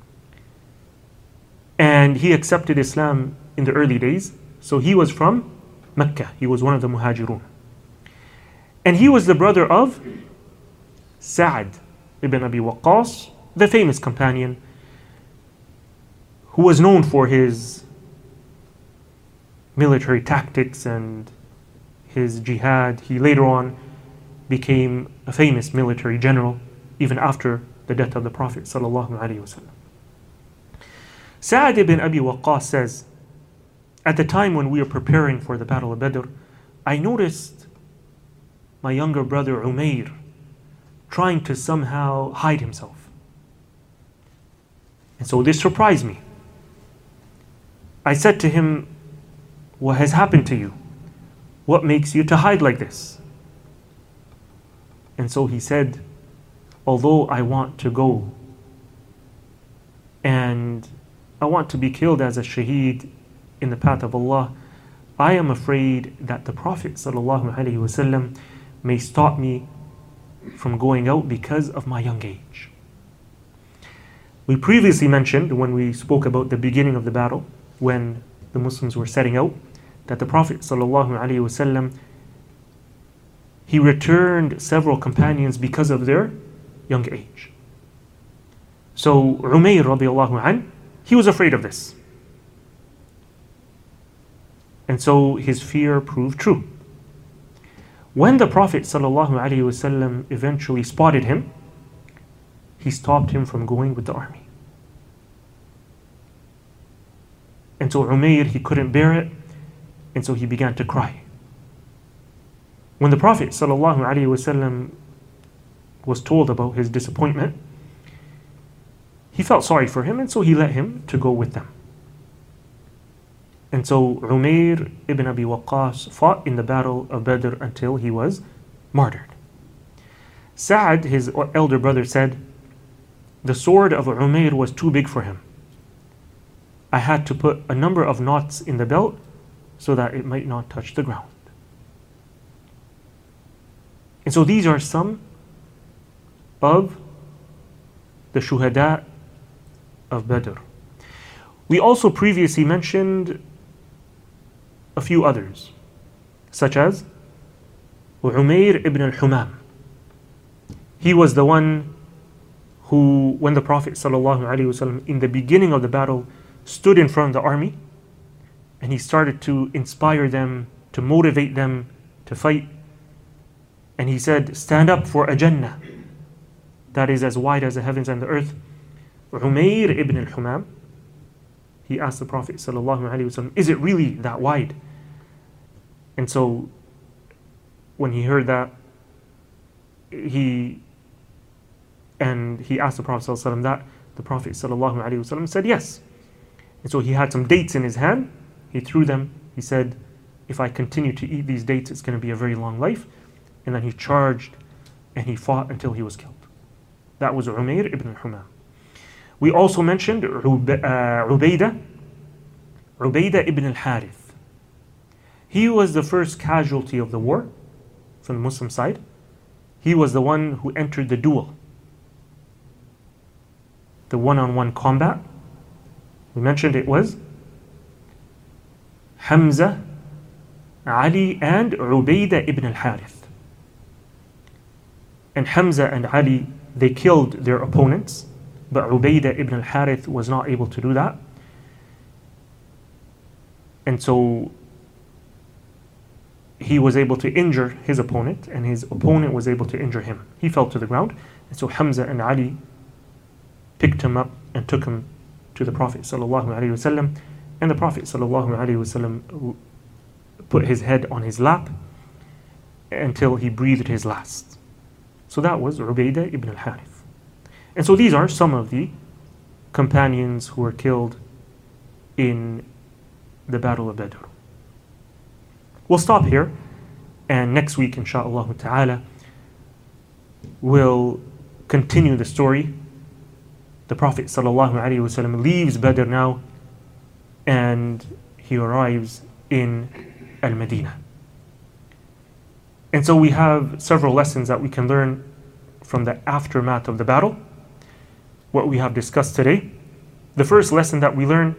and he accepted Islam in the early days. So he was from Mecca. He was one of the Muhajirun. And he was the brother of Sa'd ibn Abi Waqqas, the famous companion who was known for his military tactics and his jihad. He later on became a famous military general, even after the death of the Prophet sallallahu alaihi wasallam. Sa'd ibn Abi Waqqas says, at the time when we were preparing for the Battle of Badr, I noticed my younger brother Umayr trying to somehow hide himself. And so this surprised me. I said to him, what has happened to you? What makes you to hide like this? And so he said, although I want to go and I want to be killed as a shaheed in the path of Allah, I am afraid that the Prophet sallallahu alaihi wasallam may stop me from going out because of my young age. We previously mentioned, when we spoke about the beginning of the battle, when the Muslims were setting out, that the Prophet sallallahu alaihi wasallam, he returned several companions because of their young age. So Umayr radiallahu anh, he was afraid of this. And so his fear proved true. When the Prophet ﷺ eventually spotted him, he stopped him from going with the army. And so Umayr, he couldn't bear it, and so he began to cry. When the Prophet ﷺ was told about his disappointment, he felt sorry for him, and so he let him to go with them. And so Umayr ibn Abi Waqqas fought in the Battle of Badr until he was martyred. Sa'd, his elder brother, said, the sword of Umayr was too big for him. I had to put a number of knots in the belt so that it might not touch the ground. And so these are some of the shuhada of Badr. We also previously mentioned a few others, such as Umayr ibn al-Humam. He was the one who, when the Prophet ﷺ, in the beginning of the battle, stood in front of the army and he started to inspire them, to motivate them to fight. And he said, stand up for a Jannah that is as wide as the heavens and the earth. Umayr ibn al-Humam, he asked the Prophet sallallahu alaihi wasallam, is it really that wide? And so when he heard that, he and he asked the Prophet sallallahu alaihi wasallam that, the Prophet sallallahu alaihi wasallam said yes. And so he had some dates in his hand, he threw them, he said, if I continue to eat these dates, it's going to be a very long life. And then he charged and he fought until he was killed. That was Umayr ibn al-Humam. We also mentioned Ub- uh, Ubaidah, Ubaidah ibn al-Harith. He was the first casualty of the war from the Muslim side. He was the one who entered the duel, the one-on-one combat. We mentioned it was Hamza, Ali, and Ubaidah ibn al-Harith. And Hamza and Ali, they killed their opponents, but Ubaidah ibn al-Harith was not able to do that. And so he was able to injure his opponent, and his opponent was able to injure him. He fell to the ground, and so Hamza and Ali picked him up and took him to the Prophet sallallahu alaihi wasallam, and the Prophet sallallahu alaihi wasallam put his head on his lap until he breathed his last. So that was Ubaidah ibn al-Harith. And so these are some of the companions who were killed in the Battle of Badr. We'll stop here, and next week, insha'Allah ta'ala, we'll continue the story. The Prophet sallallahu alaihi wasallam leaves Badr now, and he arrives in Al-Madinah. And so we have several lessons that we can learn from the aftermath of the battle, what we have discussed today. The first lesson that we learn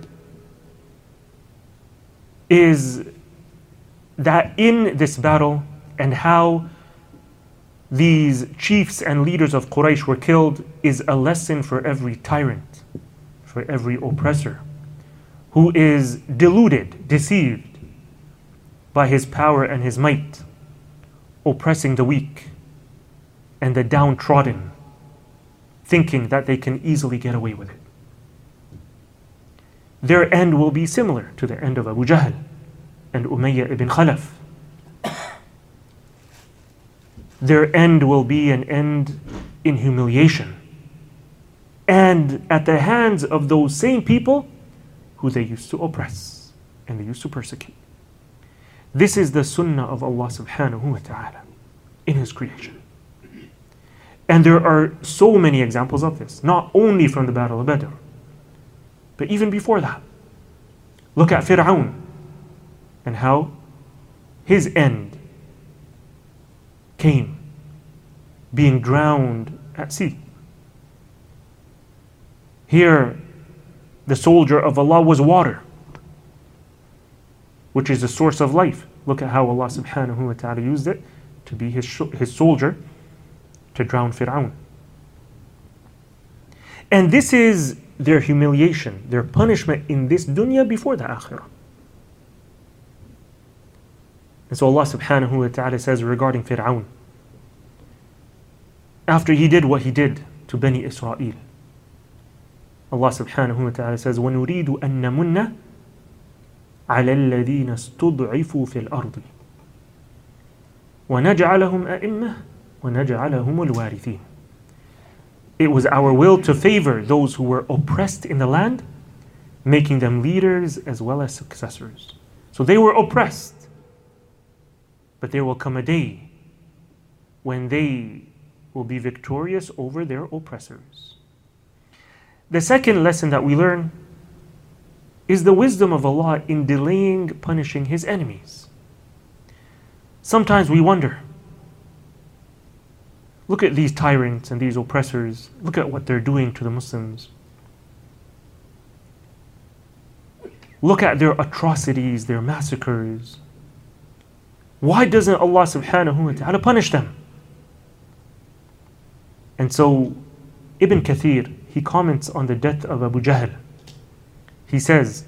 is that in this battle and how these chiefs and leaders of Quraysh were killed is a lesson for every tyrant, for every oppressor who is deluded, deceived by his power and his might, oppressing the weak and the downtrodden, thinking that they can easily get away with it. Their end will be similar to the end of Abu Jahl and Umayyah ibn Khalaf. Their end will be an end in humiliation, and at the hands of those same people who they used to oppress and they used to persecute. This is the sunnah of Allah subhanahu wa ta'ala in His creation. And there are so many examples of this, not only from the Battle of Badr, but even before that. Look at Fir'aun and how his end came, being drowned at sea. Here, the soldier of Allah was water, which is the source of life. Look at how Allah subhanahu wa ta'ala used it to be his, his soldier to drown Fir'aun. And this is their humiliation, their punishment in this dunya before the akhirah. And so Allah subhanahu wa ta'ala says regarding Fir'aun, after he did what he did to Bani Israel, Allah subhanahu wa ta'ala says, وَنُرِيدُ أَن نَمُنَّ عَلَى الَّذِينَ اسْتُضْعِفُوا فِي الْأَرْضِ وَنَجْعَلَهُمْ أَئِمَّةً وَنَجْعَلَهُمُ الْوَارِثِينَ. It was our will to favor those who were oppressed in the land, making them leaders as well as successors. So they were oppressed, but there will come a day when they will be victorious over their oppressors. The second lesson that we learn is the wisdom of Allah in delaying punishing His enemies. Sometimes we wonder, look at these tyrants and these oppressors, look at what they're doing to the Muslims. Look at their atrocities, their massacres. Why doesn't Allah subhanahu wa ta'ala punish them? And so Ibn Kathir, he comments on the death of Abu Jahl he says,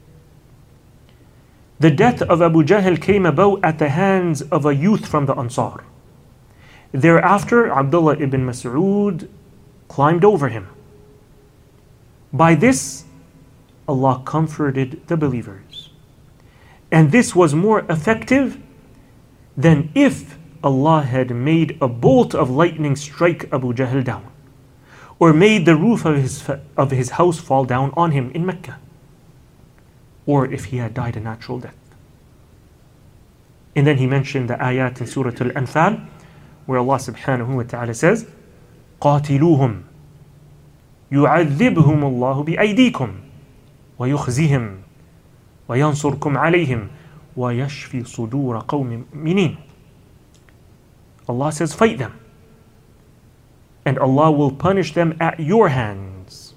the death of Abu Jahl came about at the hands of a youth from the Ansar. Thereafter, Abdullah ibn Mas'ud climbed over him. By this, Allah comforted the believers. And this was more effective than if Allah had made a bolt of lightning strike Abu Jahl down, or made the roof of his, of his house fall down on him in Mecca, or if he had died a natural death. And then he mentioned the ayat in Surah Al-Anfal, where Allah subhanahu wa ta'ala says, قَاتِلُوهُمْ يُعَذِّبْهُمُ اللَّهُ بِأَيْدِيكُمْ وَيُخْزِهِمْ وَيَنْصُرْكُمْ عَلَيْهِمْ وَيَشْفِي صُدُورَ قَوْمٍ مُؤْمِنِينَ. Allah says, fight them, and Allah will punish them at your hands.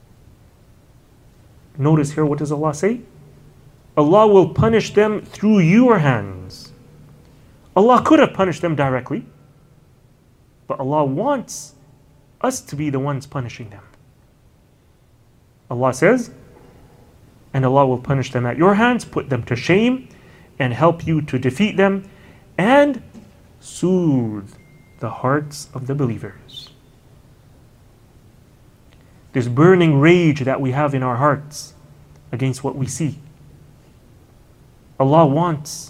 Notice here, what does Allah say? Allah will punish them through your hands. Allah could have punished them directly, but Allah wants us to be the ones punishing them. Allah says, and Allah will punish them at your hands, put them to shame, and help you to defeat them, and soothe the hearts of the believers. This burning rage that we have in our hearts against what we see, Allah wants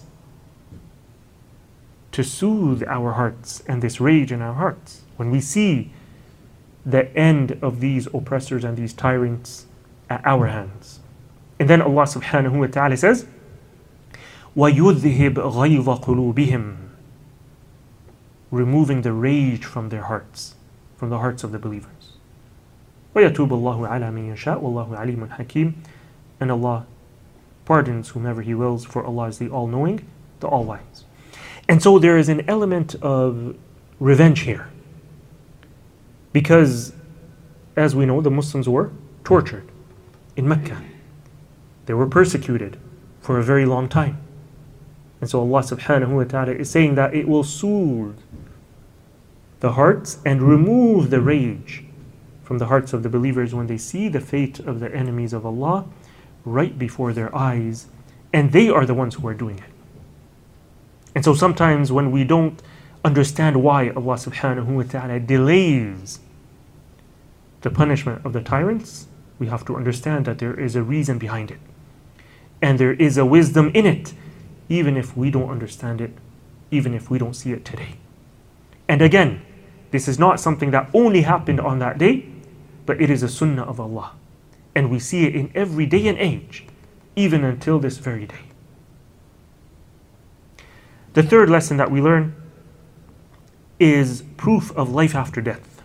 to soothe our hearts and this rage in our hearts when we see the end of these oppressors and these tyrants at our hands. And then Allah subhanahu wa ta'ala says, وَيُذْهِبْ غَيْظَ قُلُوبِهِمْ, removing the rage from their hearts, from the hearts of the believers. وَيَتُوبُ اللَّهُ عَلَى مَن يَشَاءُ وَاللَّهُ عَلِيمٌ حَكِيمٌ. And Allah pardons whomever He wills, for Allah is the all-knowing, the all-wise. And so there is an element of revenge here, because as we know, the Muslims were tortured in Mecca. They were persecuted for a very long time. And so Allah subhanahu wa ta'ala is saying that it will soothe the hearts and remove the rage from the hearts of the believers when they see the fate of the enemies of Allah right before their eyes, and they are the ones who are doing it. And so sometimes when we don't understand why Allah subhanahu wa ta'ala delays the punishment of the tyrants, we have to understand that there is a reason behind it. And there is a wisdom in it, even if we don't understand it, even if we don't see it today. And again, this is not something that only happened on that day, but it is a sunnah of Allah. And we see it in every day and age, even until this very day. The third lesson that we learn is proof of life after death.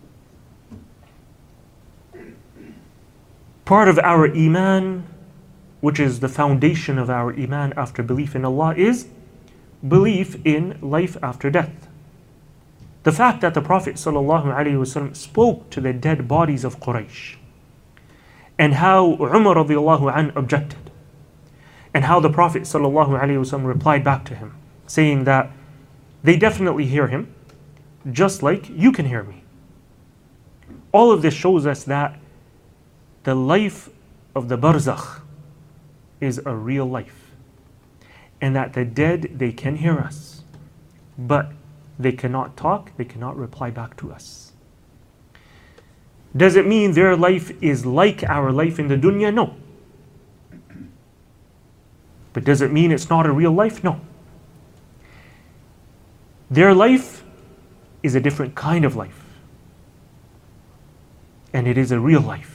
Part of our iman, which is the foundation of our iman after belief in Allah, is belief in life after death. The fact that the Prophet ﷺ spoke to the dead bodies of Quraysh, and how Umar radiallahu anh objected, and how the Prophet ﷺ replied back to him, saying that they definitely hear him, just like you can hear me. All of this shows us that the life of the barzakh is a real life, and that the dead, they can hear us, but they cannot talk, they cannot reply back to us. Does it mean their life is like our life in the dunya? No. But does it mean it's not a real life? No. Their life is a different kind of life, and it is a real life.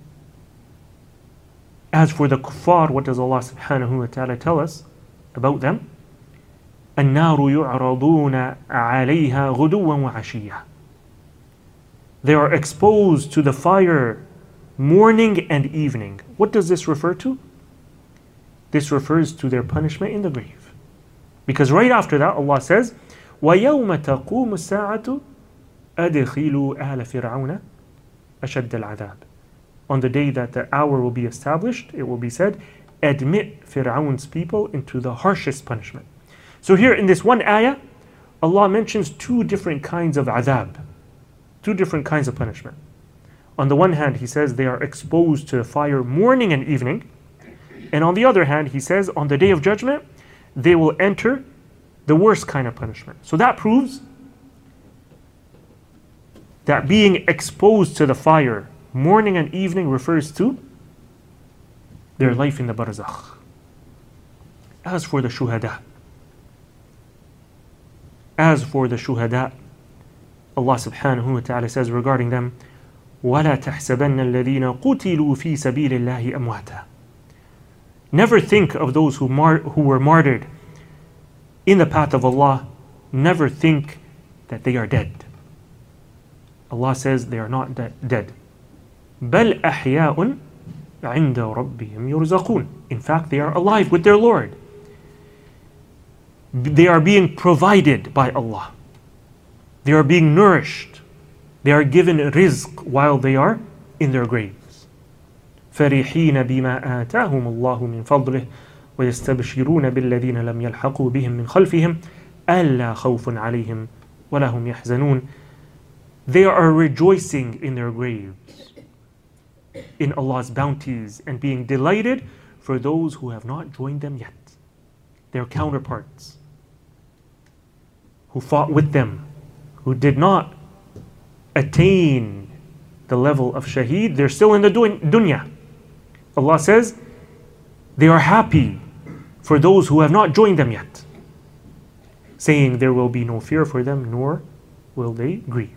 As for the kuffar, what does Allah subhanahu wa ta'ala tell us about them? النار يعرضون عليها غدوا وعشيا. They are exposed to the fire morning and evening. What does this refer to? This refers to their punishment in the grave. Because right after that, Allah says, وَيَوْمَ تَقُومُ السَّاعَةُ أَدْخِلُوا أَهْلَ فِرْعَوْنَ أَشَدَّ الْعَذَابِ. On the day that the hour will be established, it will be said, admit Fir'aun's people into the harshest punishment. So here in this one ayah, Allah mentions two different kinds of adhab, two different kinds of punishment. On the one hand, he says they are exposed to fire morning and evening. And on the other hand, he says on the day of judgment, they will enter the worst kind of punishment. So that proves that being exposed to the fire morning and evening refers to their life in the barzakh. As for the shuhada, as for the shuhada, Allah subhanahu wa ta'ala says regarding them, وَلَا تَحْسَبَنَّ الَّذِينَ قُتِلُوا فِي سَبِيلِ اللَّهِ أَمْوَاتًا. Never think of those who, mar- who were martyred in the path of Allah. Never think that they are dead. Allah says they are not de- dead. بَلْ أَحْيَاءٌ عِنْدَ رَبِّهِمْ يُرْزَقُونَ. In fact, they are alive with their Lord. They are being provided by Allah. They are being nourished. They are given rizq while they are in their graves. فَرِحِينَ بِمَا آتَاهُمُ اللَّهُ مِنْ فَضْلِهِ وَيَسْتَبْشِرُونَ بِالَّذِينَ لَمْ يَلْحَقُوا بِهِمْ مِنْ خَلْفِهِمْ أَلَّا خَوْفٌ عَلَيْهِمْ وَلَا هُمْ يَحْزَنُونَ. They are rejoicing in their graves, in Allah's bounties, and being delighted for those who have not joined them yet. Their counterparts, who fought with them, who did not attain the level of shaheed, they're still in the dunya. Allah says they are happy for those who have not joined them yet, saying there will be no fear for them, nor will they grieve.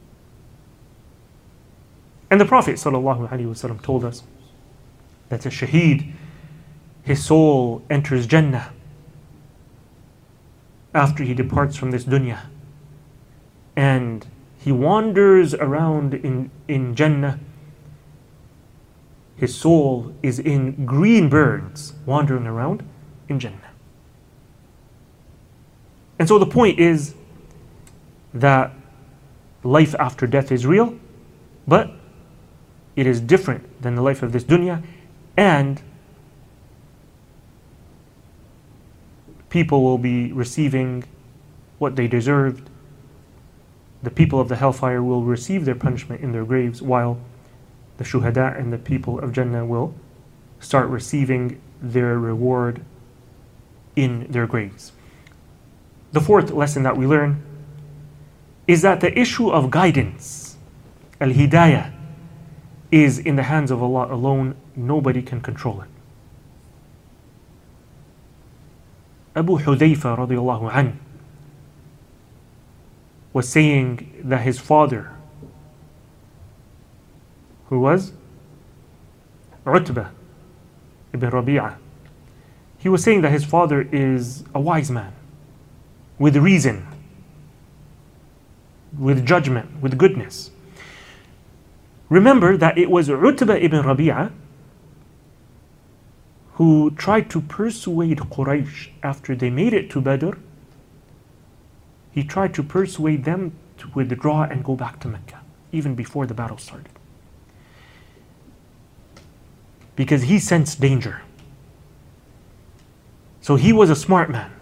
And the Prophet ﷺ told us that a shaheed, his soul enters Jannah after he departs from this dunya, and he wanders around in, in Jannah. His soul is in green birds wandering around in Jannah. And so the point is that life after death is real, but it is different than the life of this dunya, and people will be receiving what they deserved. The people of the hellfire will receive their punishment in their graves, while the shuhada and the people of Jannah will start receiving their reward in their graves. The fourth lesson that we learn is that the issue of guidance, al-hidayah, is in the hands of Allah alone. Nobody can control it. Abu Hudayfa radiallahu anhu was saying that his father, who was Utbah ibn Rabi'ah, he was saying that his father is a wise man, with reason, with judgment, with goodness. Remember that it was Utbah ibn Rabi'ah who tried to persuade Quraysh after they made it to Badr. He tried to persuade them to withdraw and go back to Mecca, even before the battle started, because he sensed danger. So he was a smart man.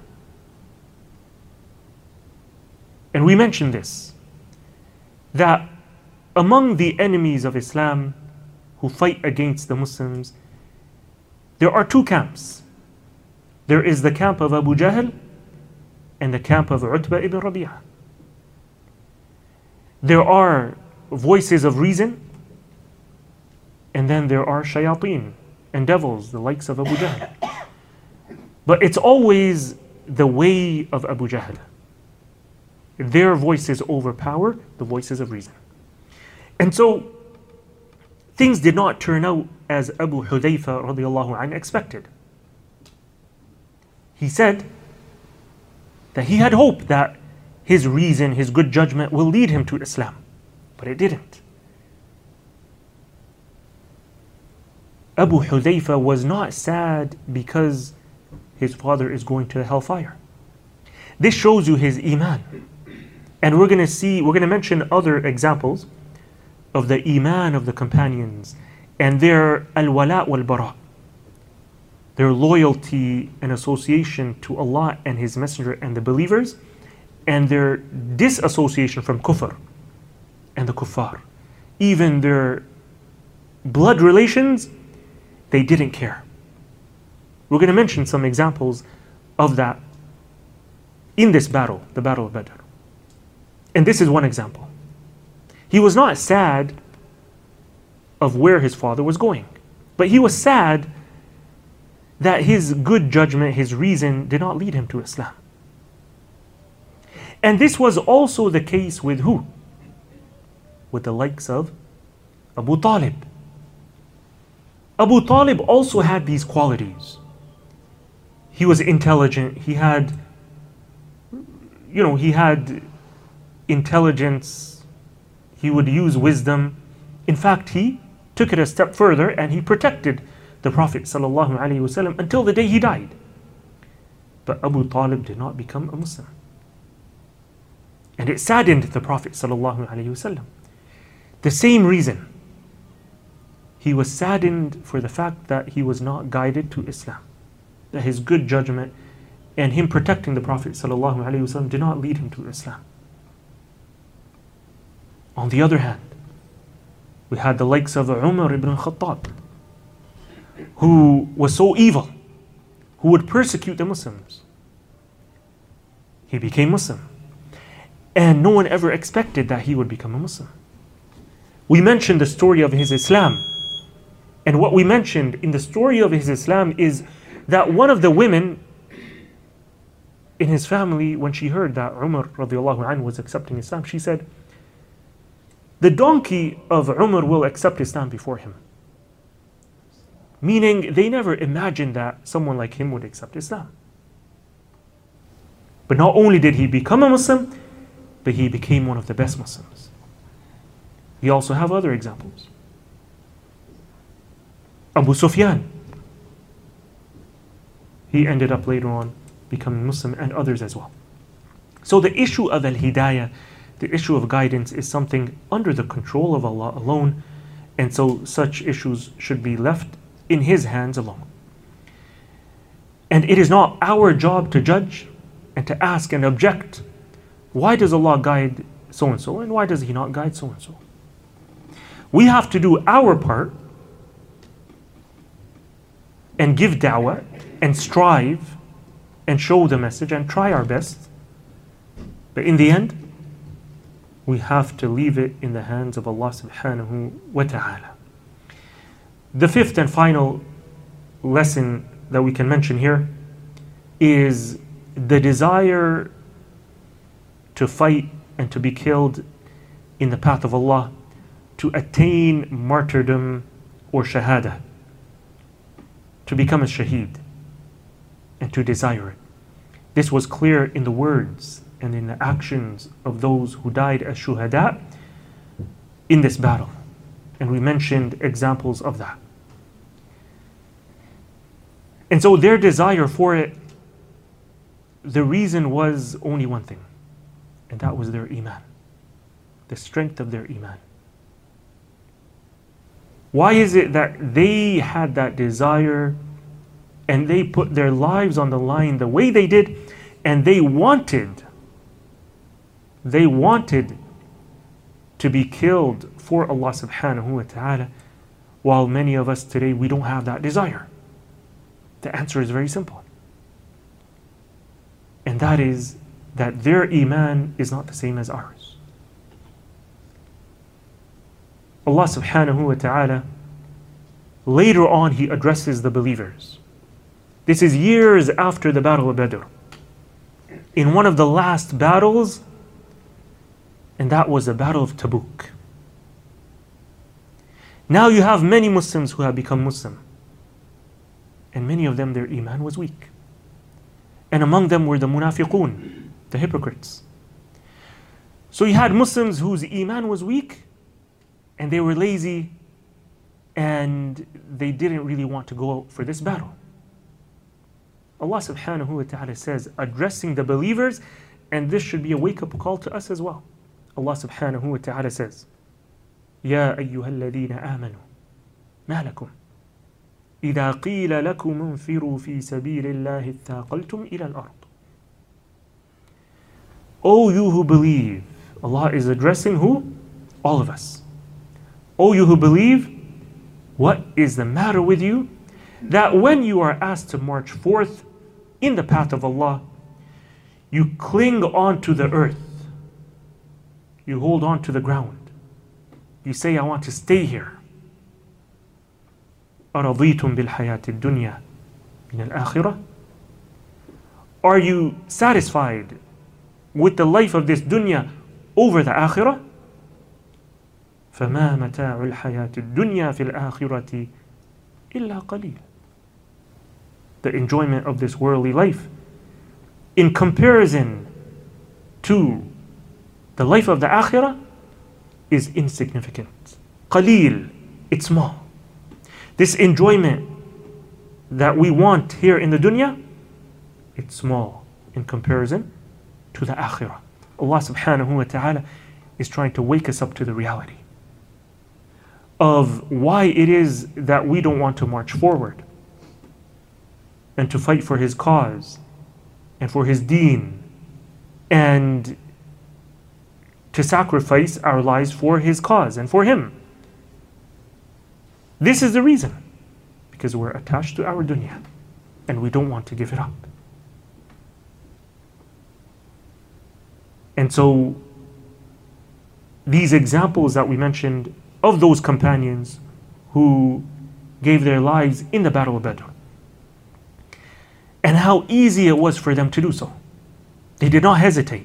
And we mentioned this, that among the enemies of Islam who fight against the Muslims, there are two camps. There is the camp of Abu Jahl and the camp of Utbah ibn Rabi'ah. There are voices of reason, and then there are shayateen and devils, the likes of Abu Jahl. But it's always the way of Abu Jahl. Their voices overpower the voices of reason. And so things did not turn out as Abu Hudayfa radiallahu anhu expected. He said that he had hope that his reason, his good judgment will lead him to Islam, but it didn't. Abu Hudayfa was not sad because his father is going to hellfire. This shows you his iman. And we're going to see, we're going to mention other examples of the iman of the companions and their al-wala wal-bara, their loyalty and association to Allah and His Messenger and the believers, and their disassociation from kufr and the kuffar, even their blood relations, they didn't care. We're going to mention some examples of that in this battle, the Battle of Badr. And this is one example. He was not sad of where his father was going, but he was sad that his good judgment, his reason, did not lead him to Islam. And this was also the case with who? With the likes of Abu Talib. Abu Talib also had these qualities. He was intelligent, he had, you know, he had intelligence, he would use wisdom. In fact, he took it a step further and he protected the Prophet ﷺ until the day he died. But Abu Talib did not become a Muslim. And it saddened the Prophet ﷺ. The same reason. He was saddened for the fact that he was not guided to Islam. That his good judgment and him protecting the Prophet ﷺ did not lead him to Islam. On the other hand, we had the likes of Umar ibn Khattab, who was so evil, who would persecute the Muslims. He became Muslim. And no one ever expected that he would become a Muslim. We mentioned the story of his Islam. And what we mentioned in the story of his Islam is that one of the women in his family, when she heard that Umar radiallahu anhu was accepting Islam, she said, the donkey of Umar will accept Islam before him. Meaning they never imagined that someone like him would accept Islam. But not only did he become a Muslim, but he became one of the best Muslims. We also have other examples. Abu Sufyan. He ended up later on becoming Muslim, and others as well. So the issue of al-hidayah, the issue of guidance, is something under the control of Allah alone, and so such issues should be left in His hands alone. And it is not our job to judge and to ask and object, why does Allah guide so-and-so and why does He not guide so-and-so? We have to do our part and give da'wah and strive and show the message and try our best. But in the end, we have to leave it in the hands of Allah subhanahu wa ta'ala. The fifth and final lesson that we can mention here is the desire to fight and to be killed in the path of Allah, to attain martyrdom or shahada, to become a shaheed, and to desire it. This was clear in the words and in the actions of those who died as shuhada in this battle. And we mentioned examples of that. And so their desire for it, the reason was only one thing, and that was their iman, the strength of their iman. Why is it that they had that desire and they put their lives on the line the way they did, and they wanted, they wanted to be killed for Allah subhanahu wa ta'ala, while many of us today, we don't have that desire? The answer is very simple. And that is that their iman is not the same as ours. Allah subhanahu wa ta'ala, later on He addresses the believers. This is years after the Battle of Badr. In one of the last battles, and that was the Battle of Tabuk. Now you have many Muslims who have become Muslim. And many of them, their iman was weak. And among them were the munafiqun, the hypocrites. So you had Muslims whose iman was weak, and they were lazy, and they didn't really want to go out for this battle. Allah subhanahu wa ta'ala says, addressing the believers, and this should be a wake-up call to us as well. Allah subhanahu wa ta'ala says, يا أيها الذين آمنوا ما لكم إذا قيل لكم انفروا في سبيل الله اثاقلتم إلى الأرض. O you who believe, Allah is addressing who? All of us. O you who believe, What is the matter with you that when you are asked to march forth in the path of Allah, you cling on to the earth, you hold on to the ground, you say, I want to stay here. أَرَضِيتُمْ بِالْحَيَاةِ الدُّنْيَا مِنَ الْآخِرَةِ? Are you satisfied with the life of this dunya over the akhirah? فَمَا مَتَاعُ الْحَيَاةِ الدُّنْيَا فِي الْآخِرَةِ إِلَّا قَلِيلٌ. The enjoyment of this worldly life in comparison to the life of the akhirah is insignificant. Qaleel, it's small. This enjoyment that we want here in the dunya, it's small in comparison to the akhirah. Allah subhanahu wa ta'ala is trying to wake us up to the reality of why it is that we don't want to march forward and to fight for His cause and for His deen and to sacrifice our lives for His cause and for Him. This is the reason, because we're attached to our dunya and we don't want to give it up. And so these examples that we mentioned of those companions who gave their lives in the Battle of Badr, and how easy it was for them to do so. They did not hesitate.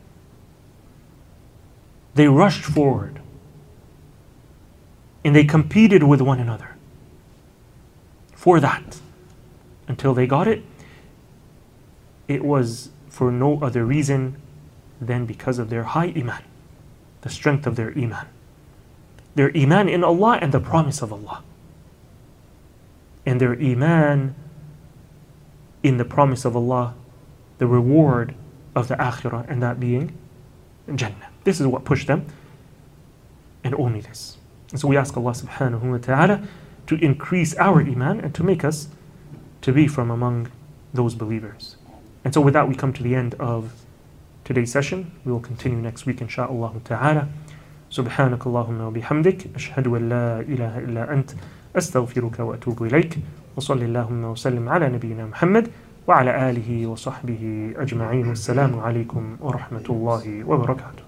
They rushed forward and they competed with one another for that until they got it. It was for no other reason than because of their high iman, the strength of their iman, their iman in Allah and the promise of Allah, and their iman in the promise of Allah, the reward of the akhirah, and that being Jannah. This is what pushed them, and only this. And so we ask Allah subhanahu wa ta'ala to increase our iman and to make us to be from among those believers. And so with that we come to the end of today's session. We will continue next week insha'Allah ta'ala. سبحانك اللهم وبحمدك أشهد أن لا إله إلا أنت أستغفرك وأتوب إليك وصل اللهم وسلم على نبينا محمد وعلى آله وصحبه أجمعين والسلام عليكم ورحمة الله وبركاته.